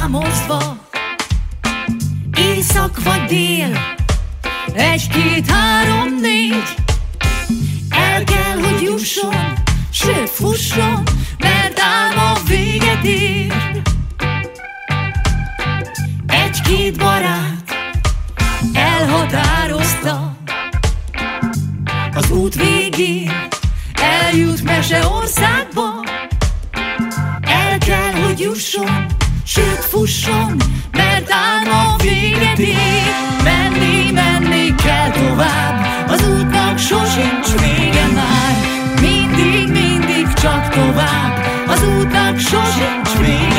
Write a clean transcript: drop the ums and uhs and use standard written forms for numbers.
számozva, észak vagy dél, 1, 2, 3, 4. El kell, hogy jusson, sőt fusson, mert álma véget ér. 1-2 barát elhatározta, az út végén eljut Meseországba. El kell, hogy jusson, sőt fusson, mert álma véget ér. Menni, menni kell tovább, az útnak sosincs vége már. Mindig, mindig csak tovább, az útnak sosincs vége.